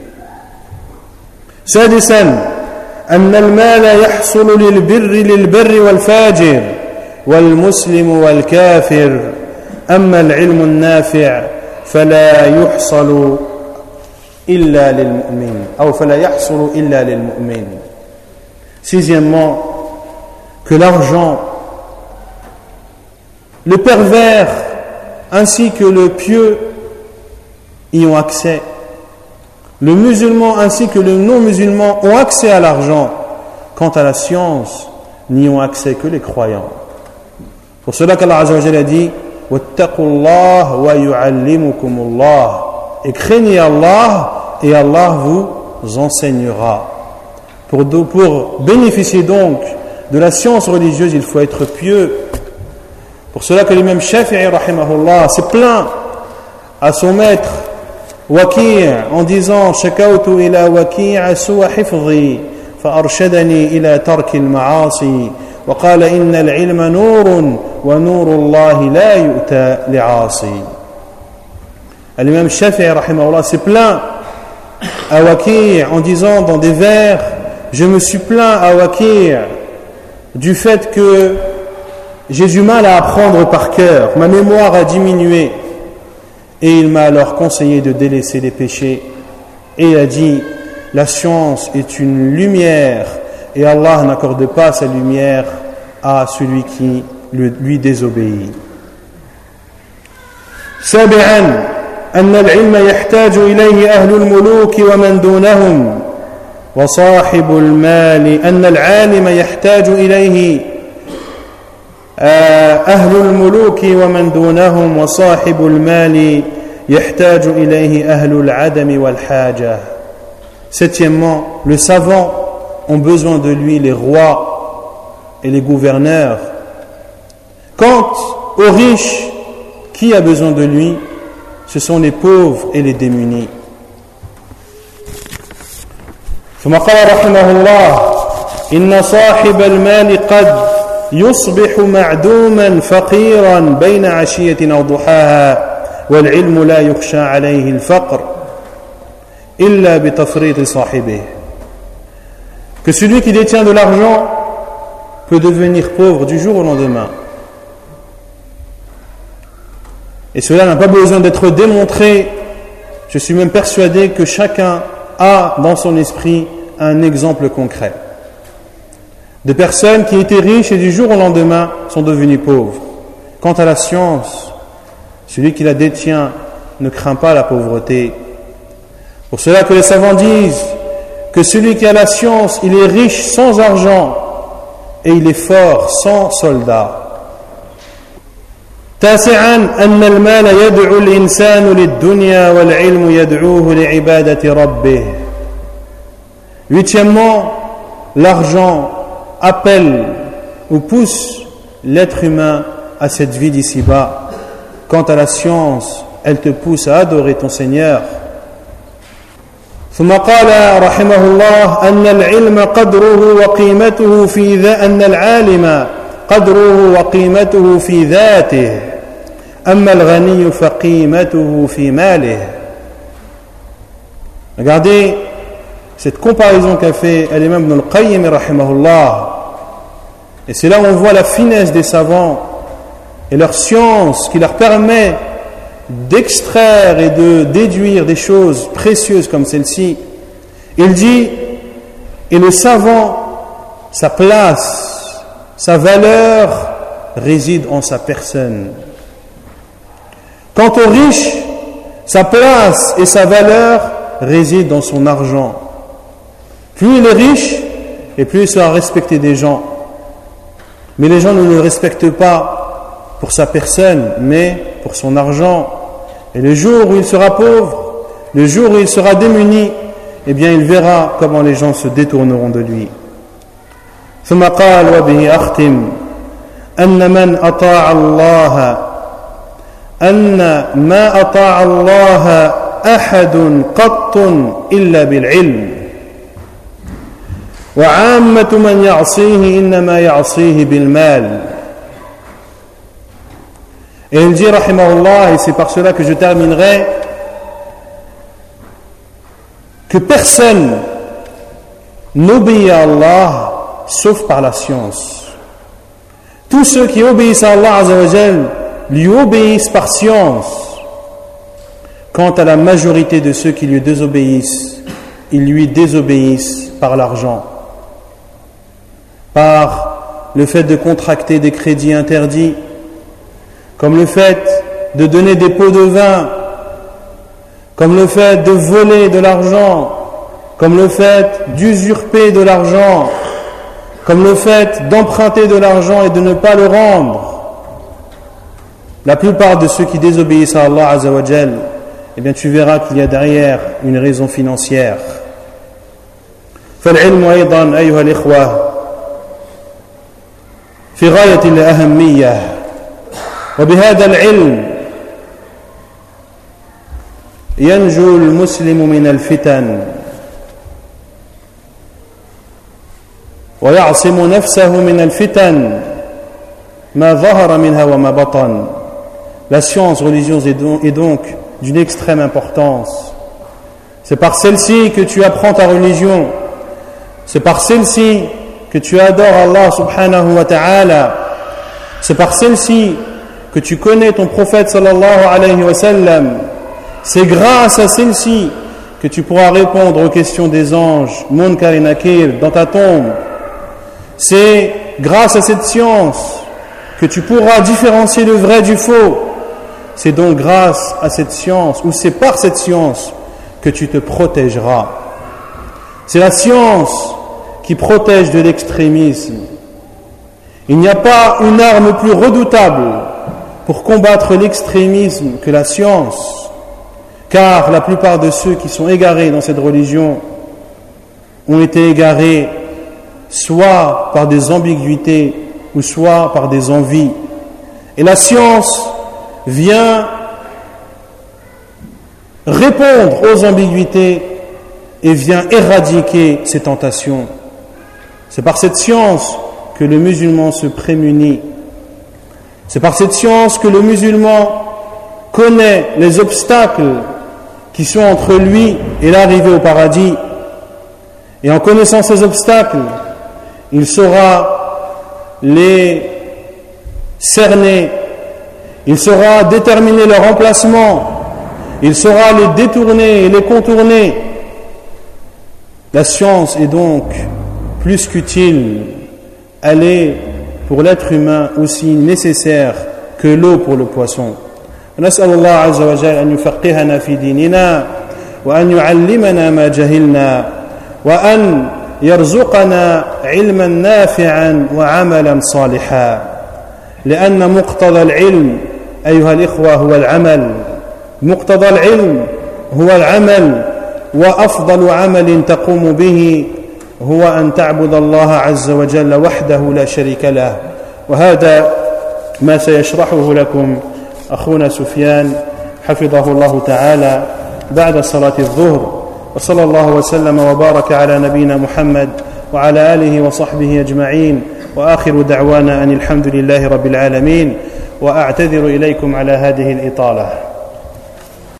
سادسا أن المال يحصل للبر للبر والفاجر والمسلم والكافر أما العلم النافع فلا يحصل إلا للمؤمن أو فلا يحصل إلا للمؤمن. Sixièmement, que l'argent, le pervers ainsi que le pieux y ont accès. Le musulman ainsi que le non-musulman ont accès à l'argent. Quant à la science, n'y ont accès que les croyants. Pour cela qu'Allah Azza wa Jalla a dit Wattaqullah wa yu'allimukumullah. Et craignez Allah et Allah vous enseignera. Pour, pour bénéficier donc de la science religieuse, il faut être pieux. Pour cela que l'imam Shafi'i rahimahullah s'est plaint à son maître Waki' en disant Shakawtu ila Waki' su'a hifzi fa arshadani ila tarki al-ma'asi wa qala inna al-ilma nurun ونور الله لا يؤتى لعاصي. L'imam Shafi'i rahimahullah s'est plaint à Waqi' en disant dans des vers: je me suis plaint à Waqi' du fait que j'ai du mal à apprendre par cœur, ma mémoire a diminué, et il m'a alors conseillé de délaisser les péchés, et il a dit: la science est une lumière et Allah n'accorde pas sa lumière à celui qui lui désobéit. سابعا أن العلم يحتاج إليه أهل الملوك ومن دونهم وصاحب المال أن العالم يحتاج إليه أهل الملوك ومن دونهم وصاحب المال يحتاج إليه أهل العدم والحاجة. Septièmement, le savant ont besoin de lui les rois et les gouverneurs. Quant aux riches, qui a besoin de lui? Ce sont les pauvres et les démunis. ثم قال رحمه الله: إن صاحب المال قد يصبح معدوما فقيرا بين عشية أو ضحاها والعلم لا يخشى عليه الفقر إلا بتفريط صاحبه. Que celui qui détient de l'argent peut devenir pauvre du jour au lendemain. Et cela n'a pas besoin d'être démontré. Je suis même persuadé que chacun a dans son esprit un exemple concret de personnes qui étaient riches et du jour au lendemain sont devenues pauvres. Quant à la science, celui qui la détient ne craint pas la pauvreté. Pour cela que les savants disent que celui qui a la science, il est riche sans argent et il est fort sans soldats. تاسعا أن المال يدعو الإنسان للدنيا والعلم يدعوه لعبادة ربه. Huitièmement, l'argent appelle ou pousse l'être humain à cette vie d'ici-bas. Quant à la science, elle te pousse à adorer ton Seigneur. ثم قال رحمه الله أن العلم قدره وقيمته في ذا أن العالم قدره وقيمته في ذاته أما الغني فقيمته في ماله. Regardez cette comparaison qu'a fait l'imam Ibn al-Qayyim rahimahullah, et c'est là où on voit la finesse des savants et leur science qui leur permet d'extraire et de déduire des choses précieuses comme celle-ci. Il dit: et le savant, sa place, sa valeur réside en sa personne. Quant au riche, sa place et sa valeur résident dans son argent. Plus il est riche, et plus il sera respecté des gens. Mais les gens ne le respectent pas pour sa personne, mais pour son argent. Et le jour où il sera pauvre, le jour où il sera démuni, eh bien il verra comment les gens se détourneront de lui. ثم قال وبه أختم أن من أطاع الله أن ما أطاع الله أحد قط إلا بالعلم وعامة من يعصيه إنما يعصيه بالمال. Et il dit rahimahullah, et c'est par cela que je terminerai, que personne n'obéit à Allah sauf par la science. Tous ceux qui obéissent à Allah Azza wa Jal lui obéissent par science. Quant à la majorité de ceux qui lui désobéissent, ils lui désobéissent par l'argent, par le fait de contracter des crédits interdits, comme le fait de donner des pots de vin, comme le fait de voler de l'argent, comme le fait d'usurper de l'argent, comme le fait d'emprunter de l'argent et de ne pas le rendre. La plupart de ceux qui désobéissent à Allah Azza wa Jal, eh bien tu verras qu'il y a derrière une raison financière. فالعلم أيضا أيها الإخوة في غاية الأهمية وبهذا العلم ينجو المسلم من الفتن ويعصم نفسه من الفتن ما ظهر منها وما بطن. La science religieuse est donc d'une extrême importance. C'est par celle-ci que tu apprends ta religion. C'est par celle-ci que tu adores Allah subhanahu wa ta'ala. C'est par celle-ci que tu connais ton prophète sallallahu alayhi wa sallam. C'est grâce à celle-ci que tu pourras répondre aux questions des anges, Munkar et Nakir, dans ta tombe. C'est grâce à cette science que tu pourras différencier le vrai du faux. C'est donc grâce à cette science, ou c'est par cette science, que tu te protégeras. C'est la science qui protège de l'extrémisme. Il n'y a pas une arme plus redoutable pour combattre l'extrémisme que la science, car la plupart de ceux qui sont égarés dans cette religion ont été égarés soit par des ambiguïtés ou soit par des envies. Et la science vient répondre aux ambiguïtés et vient éradiquer ces tentations. C'est par cette science que le musulman se prémunit. C'est par cette science que le musulman connaît les obstacles qui sont entre lui et l'arrivée au paradis. Et en connaissant ces obstacles, il saura les cerner, il saura déterminer leur emplacement, il saura les détourner et les contourner. La science est donc plus qu'utile. Elle est pour l'être humain aussi nécessaire que l'eau pour le poisson. نسأل الله عز وجل أن يفقهنا في ديننا وأن يعلمنا ما جهلنا وأن يرزقنا علما نافعا وعملا صالحا لأن مقتضى العلم أيها الإخوة هو العمل مقتضى العلم هو العمل وأفضل عمل تقوم به هو أن تعبد الله عز وجل وحده لا شريك له وهذا ما سيشرحه لكم أخونا سفيان حفظه الله تعالى بعد صلاة الظهر وصلى الله وسلم وبارك على نبينا محمد وعلى آله وصحبه أجمعين وآخر دعوانا أن الحمد لله رب العالمين وأعتذر إليكم على هذه الإطالة.